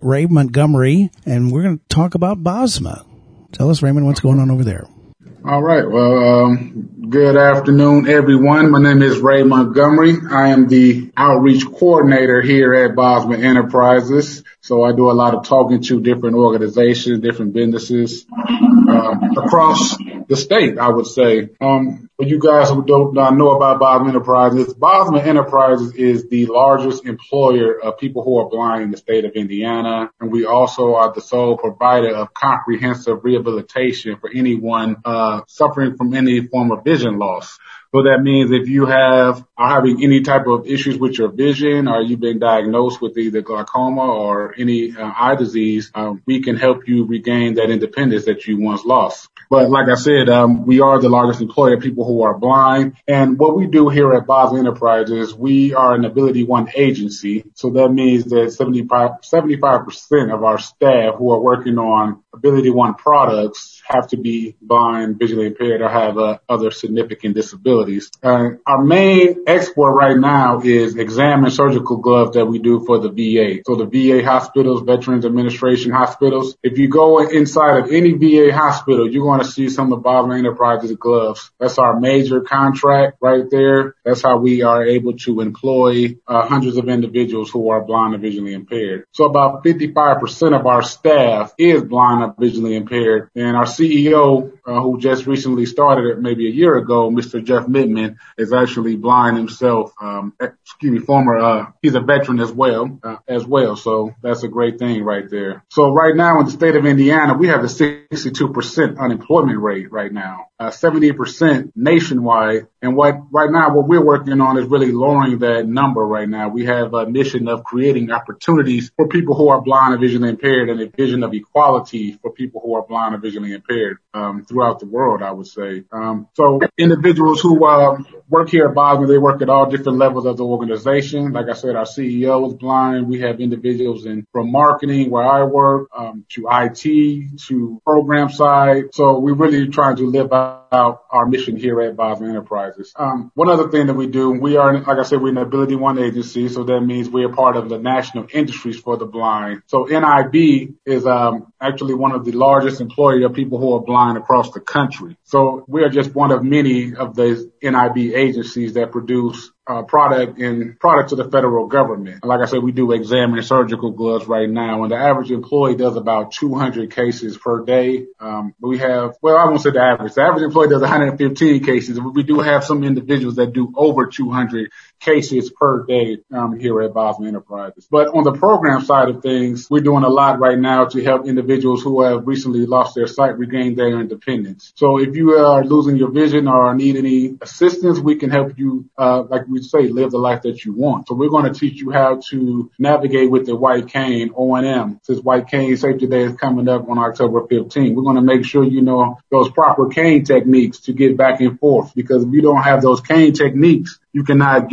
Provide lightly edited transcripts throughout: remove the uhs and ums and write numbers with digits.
Ray Montgomery, and we're going to talk about BOSMA. Tell us, Raymond, what's going on over there. All right. Well, good afternoon, everyone. My name is Ray Montgomery. I am the outreach coordinator here at BOSMA Enterprises. So I do a lot of talking to different organizations, different businesses across the state, I would say. For you guys who don't know about BOSMA Enterprises is the largest employer of people who are blind in the state of Indiana. And we also are the sole provider of comprehensive rehabilitation for anyone suffering from any form of vision loss. So that means if you are having any type of issues with your vision, or you've been diagnosed with either glaucoma or any eye disease, we can help you regain that independence that you once lost. But like I said, we are the largest employer of people who are blind. And what we do here at BOSMA Enterprises, we are an Ability One agency. So that means that 75% of our staff who are working on Ability One products have to be blind, visually impaired, or have other significant disabilities. Our main export right now is exam and surgical gloves that we do for the VA. So the VA hospitals, Veterans Administration hospitals. If you go inside of any VA hospital, you're going to see some of BOSMA Enterprises gloves. That's our major contract right there. That's how we are able to employ hundreds of individuals who are blind and visually impaired. So about 55% of our staff is blind or visually impaired. And our CEO, who just recently started it maybe a year ago, Mr. Jeff Mittman, is actually blind himself. He's a veteran as well. So that's a great thing right there. So right now in the state of Indiana, we have a 62% unemployment rate right now, 70% nationwide. And what we're working on is really lowering that number right now. We have a mission of creating opportunities for people who are blind and visually impaired, and a vision of equality for people who are blind and visually impaired throughout the world, I would say. So individuals who work here at BOSMA, they work at all different levels of the organization. Like I said, our CEO is blind. We have individuals from marketing, where I work, to IT, to program side. So we're really trying to live out our mission here at BOSMA Enterprises. One other thing that we do, we're an Ability One agency, so that means we're part of the National Industries for the Blind. So NIB is actually one of the largest employer of people who are blind across the country. So we are just one of many of those NIB agencies that produce product to the federal government. Like I said, we do exam and surgical gloves right now, and the average employee does about 200 cases per day. I won't say the average. The average employee does 115 cases. We do have some individuals that do over 200 cases per day here at BOSMA Enterprises. But on the program side of things, we're doing a lot right now to help individuals who have recently lost their sight regain their independence. So if you are losing your vision or need any assistance, we can help you, like we say, live the life that you want. So we're going to teach you how to navigate with the white cane, O&M. Since White Cane Safety Day is coming up on October 15th, we're going to make sure you know those proper cane techniques to get back and forth, because if you don't have those cane techniques, you cannot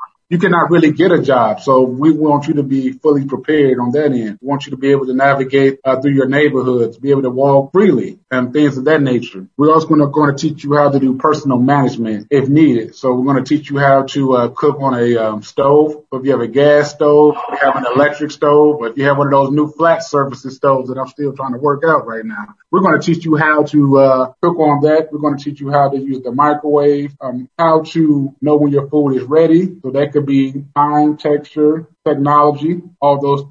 really get a job. So we want you to be fully prepared on that end. We want you to be able to navigate through your neighborhoods, be able to walk freely, and things of that nature. We're also going to teach you how to do personal management if needed. So we're going to teach you how to cook on a stove. So if you have a gas stove, if you have an electric stove, or if you have one of those new flat surface stoves that I'm still trying to work out right now, we're going to teach you how to cook on that. We're going to teach you how to use the microwave, how to know when your food is ready. So that could be time, texture, technology, all those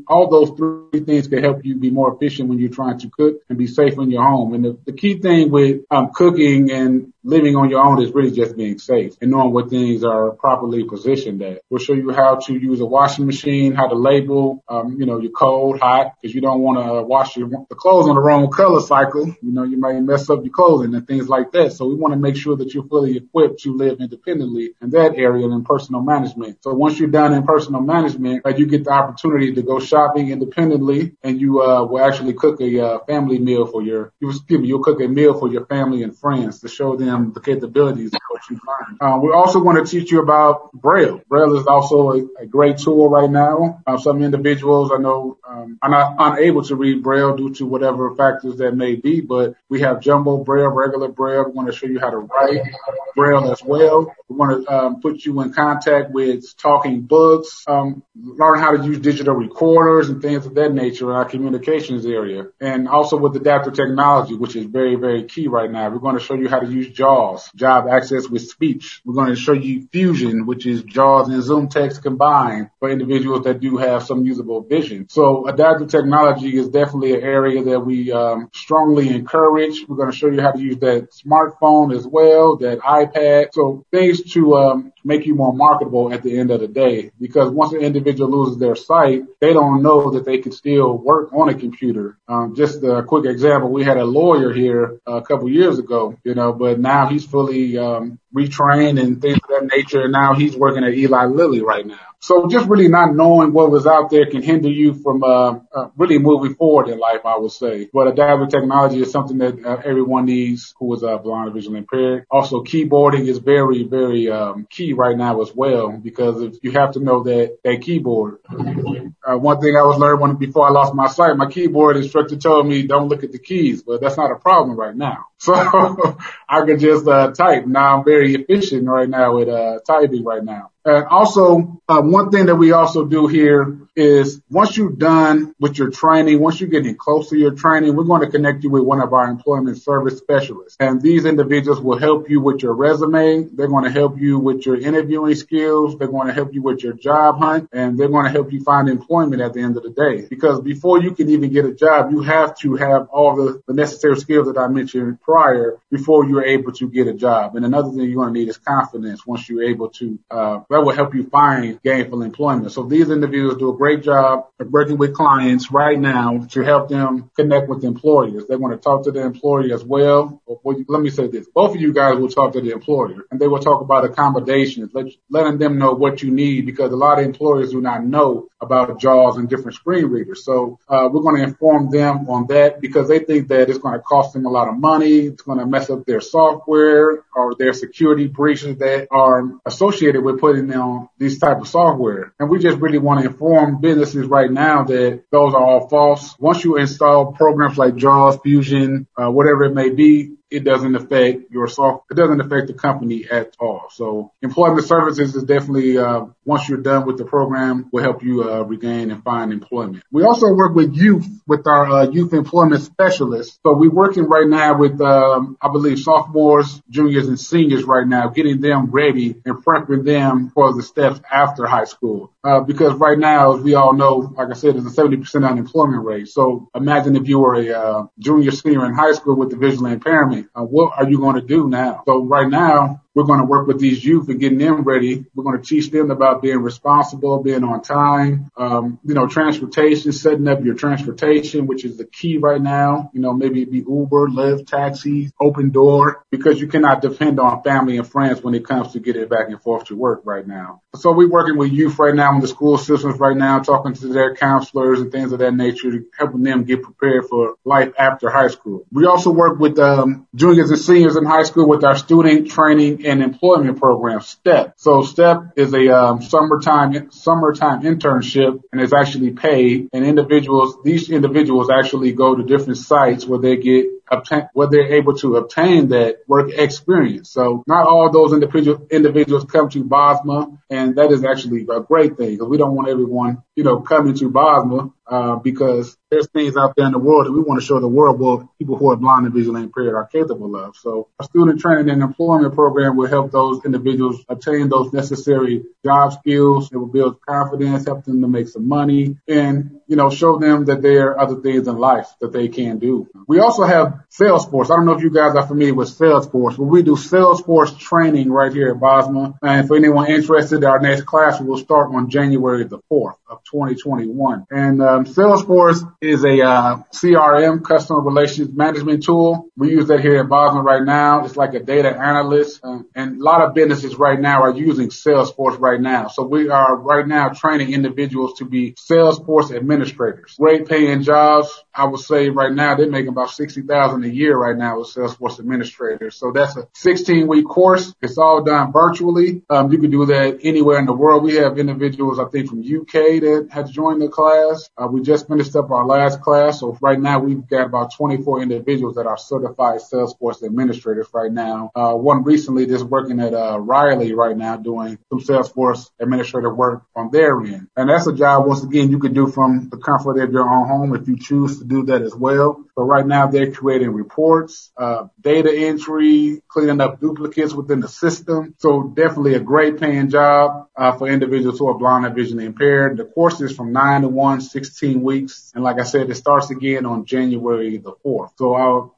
three things can help you be more efficient when you're trying to cook and be safe in your home. And the key thing with cooking and living on your own is really just being safe and knowing what things are properly positioned at. We'll show you how to use a washing machine, how to label, your cold, hot, because you don't want to wash the clothes on the wrong color cycle. You might mess up your clothing and things like that. So we want to make sure that you're fully equipped to live independently in that area and in personal management. So once you're done in personal management, you get the opportunity to go shopping independently, and you will actually cook a family meal you'll cook a meal for your family and friends to show them the capabilities of what you've learned. We're also going to teach you about Braille. Braille is also a great tool right now. Some individuals I know are not unable to read Braille due to whatever factors that may be, but we have jumbo Braille, regular Braille. We want to show you how to write Braille as well. We want to put you in contact with talking books. learn how to use digital recorders and things of that nature in our communications area. And also with adaptive technology, which is very, very key right now. We're going to show you how to use JAWS, Job Access with Speech. We're going to show you Fusion, which is JAWS and Zoom text combined for individuals that do have some usable vision. So adaptive technology is definitely an area that we strongly encourage. We're going to show you how to use that smartphone as well, that iPad. So things to make you more marketable at the end of the day, because once an individual loses their sight, they don't know that they can still work on a computer. Just a quick example, we had a lawyer here a couple years ago, but now he's fully retrained and things of that nature, and now he's working at Eli Lilly right now. So just really not knowing what was out there can hinder you from really moving forward in life, I would say. But adaptive technology is something that everyone needs who is blind or visually impaired. Also, keyboarding is very, very key right now as well, because you have to know that keyboard. One thing I was learning before I lost my sight, my keyboard instructor told me don't look at the keys, but that's not a problem right now. So I could just type. Now I'm very efficient right now with typing right now. And also, one thing that we also do here is once you're done with your training, once you're getting close to your training, we're going to connect you with one of our employment service specialists. And these individuals will help you with your resume. They're going to help you with your interviewing skills. They're going to help you with your job hunt, and they're going to help you find employment at the end of the day. Because before you can even get a job, you have to have all the necessary skills that I mentioned prior before you're able to get a job. And another thing you're going to need is confidence once you're able to, that will help you find gainful employment. So these individuals do a great job of working with clients right now to help them connect with employers. They want to talk to the employer as well. Let me say this. Both of you guys will talk to the employer, and they will talk about accommodations, letting them know what you need, because a lot of employers do not know about JAWS and different screen readers. So we're going to inform them on that, because they think that it's going to cost them a lot of money. It's going to mess up their software or their security breaches that are associated with putting on these type of software. And we just really want to inform businesses right now that those are all false. Once you install programs like JAWS, Fusion, whatever it may be, it doesn't affect your software. It doesn't affect the company at all. So employment services is definitely, once you're done with the program, will help you regain and find employment. We also work with youth, with our youth employment specialists. So we're working right now with, I believe, sophomores, juniors, and seniors right now, getting them ready and prepping them for the steps after high school. Because right now, as we all know, like I said, there's a 70% unemployment rate. So imagine if you were a junior, senior in high school with the visual impairment. What are you going to do now? So right now, we're going to work with these youth and getting them ready. We're going to teach them about being responsible, being on time, transportation, setting up your transportation, which is the key right now. Maybe it be Uber, Lyft, taxis, open door, because you cannot depend on family and friends when it comes to getting back and forth to work right now. So we're working with youth right now in the school systems right now, talking to their counselors and things of that nature, helping them get prepared for life after high school. We also work with juniors and seniors in high school with our student training and employment program, STEP. So STEP is a summertime internship, and it's actually paid. And these individuals actually go to different sites where they're able to obtain that work experience. So not all those individuals come to BOSMA, and that is actually a great thing, because we don't want everyone, coming to BOSMA, because there's things out there in the world that we want to show the world what people who are blind and visually impaired are capable of. So a student training and employment program will help those individuals obtain those necessary job skills. It will build confidence, help them to make some money, and, show them that there are other things in life that they can do. We also have Salesforce. I don't know if you guys are familiar with Salesforce, but we do Salesforce training right here at BOSMA. And for anyone interested, our next class will start on January the 4th of 2021. And Salesforce is a CRM, customer relations management tool. We use that here at BOSMA right now. It's like a data analyst. And a lot of businesses right now are using Salesforce right now. So we are right now training individuals to be Salesforce administrators. Great paying jobs. I would say right now they're making about $60,000 $30,000 a year right now with Salesforce administrators. So that's a 16-week course. It's all done virtually. You can do that anywhere in the world. We have individuals, I think, from UK that have joined the class. We just finished up our last class. So right now we've got about 24 individuals that are certified Salesforce administrators right now. One recently just working at Riley right now doing some Salesforce administrative work on their end. And that's a job, once again, you can do from the comfort of your own home if you choose to do that as well. So right now they're creating reports, data entry, cleaning up duplicates within the system. So definitely a great paying job for individuals who are blind and visually impaired. The course is from 9 to 1, 16 weeks. And like I said, it starts again on January the 4th. So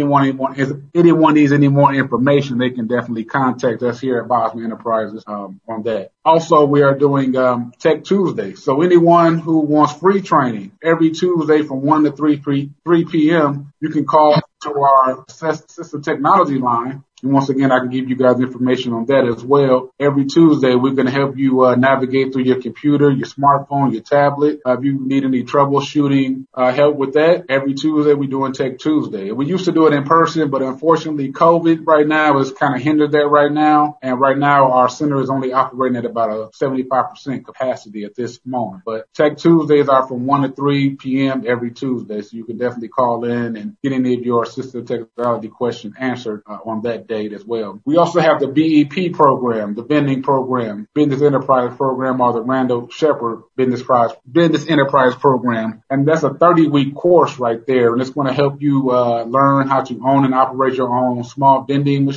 anyone needs any more information, they can definitely contact us here at Bosma Enterprises on that. Also, we are doing Tech Tuesday. So anyone who wants free training every Tuesday from 1 to 3 p.m., you can call to our Assistive Technology line. And once again, I can give you guys information on that as well. Every Tuesday, we're going to help you navigate through your computer, your smartphone, your tablet. If you need any troubleshooting help with that, every Tuesday we're doing Tech Tuesday. We used to do it in person, but unfortunately, COVID right now has kind of hindered that right now. And right now, our center is only operating at about a 75% capacity at this moment. But Tech Tuesdays are from 1 to 3 p.m. every Tuesday, so you can definitely call in and get any of your assistive technology questions answered on that date as well. We also have the BEP program, the vending program, Business Enterprise program, or the Randall Shepard Business Enterprise program. And that's a 30-week course right there. And it's going to help you learn how to own and operate your own small vending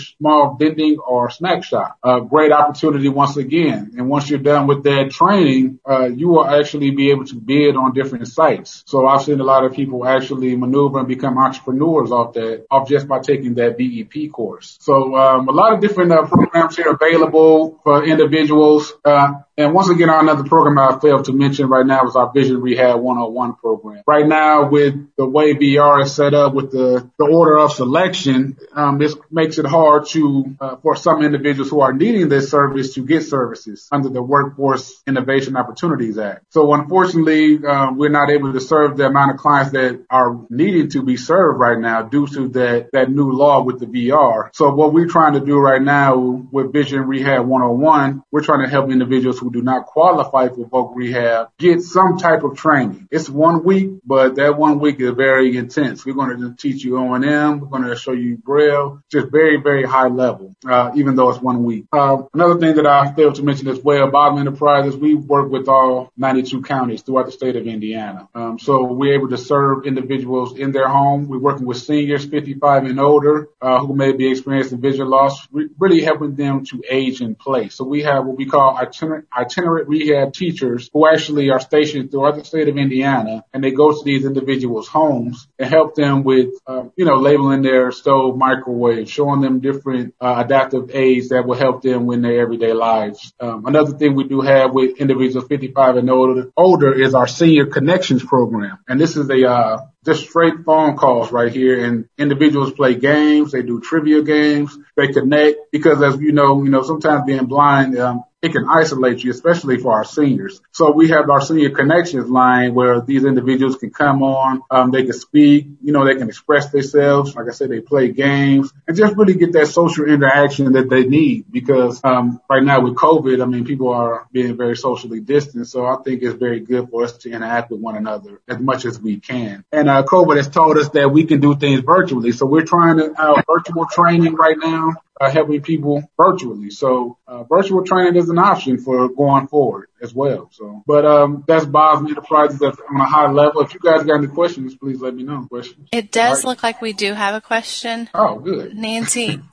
or snack shop. A great opportunity once again. And once you're done with that training, you will actually be able to bid on different sites. So I've seen a lot of people actually maneuver and become entrepreneurs off just by taking that BEP course. So a lot of different programs here available for individuals. And once again, another program I failed to mention right now is our Vision Rehab 101 program. Right now, with the way VR is set up with the order of selection, this makes it hard for some individuals who are needing this service to get services under the Workforce Innovation Opportunities Act. So unfortunately, we're not able to serve the amount of clients that are needing to be served right now due to that new law with the VR. So what we're trying to do right now with Vision Rehab 101, we're trying to help individuals who do not qualify for voc rehab get some type of training. It's 1 week, but that 1 week is very intense. We're going to teach you O&M. We're going to show you Braille, just very, very high level, even though it's 1 week. Another thing that I failed to mention as well, Bosma Enterprises, we work with all 92 counties throughout the state of Indiana. So we're able to serve individuals in their home. We're working with seniors 55 and older who may be experiencing vision loss, really helping them to age in place. So we have what we call itinerant rehab teachers who actually are stationed throughout the state of Indiana, and they go to these individuals' homes and help them with, labeling their stove, microwave, showing them different adaptive aids that will help them in their everyday lives. Another thing we do have with individuals 55 and older is our Senior Connections program, and this is just straight phone calls right here, and individuals play games, they do trivia games, they connect, because as you know, sometimes being blind, it can isolate you, especially for our seniors. So we have our Senior Connections line where these individuals can come on, they can speak, they can express themselves. Like I said, they play games and just really get that social interaction that they need, because right now with COVID, people are being very socially distant. So I think it's very good for us to interact with one another as much as we can. And COVID has taught us that we can do things virtually. So we're trying our virtual training right now, helping people virtually. So virtual training is an option for going forward as well. So, but that's Bosma Enterprises. That's on a high level. If you guys got any questions, please let me know. Questions? It does look like we do have a question. Oh, good. Nancy,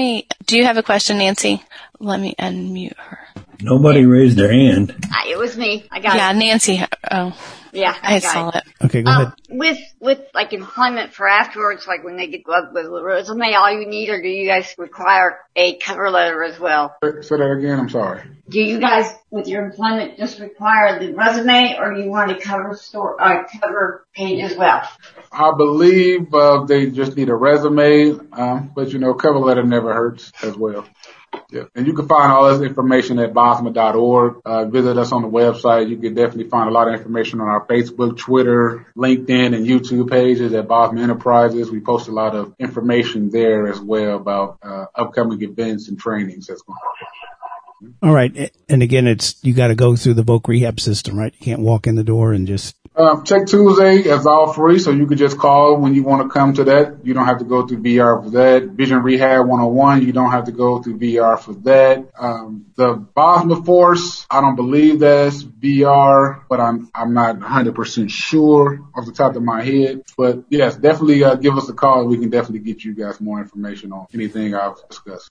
do you have a question, Nancy? Let me unmute her. Nobody raised their hand. It was me. I got it. Yeah, Nancy. Oh. Yeah, I saw it. Okay, go ahead. With like employment for afterwards, like when they get with a resume, all you need, or do you guys require a cover letter as well? Say that again. I'm sorry. Do you guys, with your employment, just require the resume, or do you want a cover page as well? I believe they just need a resume, but cover letter never hurts as well. Yeah. And you can find all this information at bosma.org. Visit us on the website. You can definitely find a lot of information on our Facebook, Twitter, LinkedIn, and YouTube. YouTube pages at Bosma Enterprises. We post a lot of information there as well about upcoming events and trainings that's going on. All right. And again, you got to go through the Voc Rehab system, right? You can't walk in the door and just... Check Tuesday is all free, so you could just call when you want to come to that. You don't have to go through VR for that. Vision Rehab 101, you don't have to go through VR for that. The Bosma Force, I don't believe that's VR, but I'm not 100% sure off the top of my head. But yes, definitely give us a call. We can definitely get you guys more information on anything I've discussed.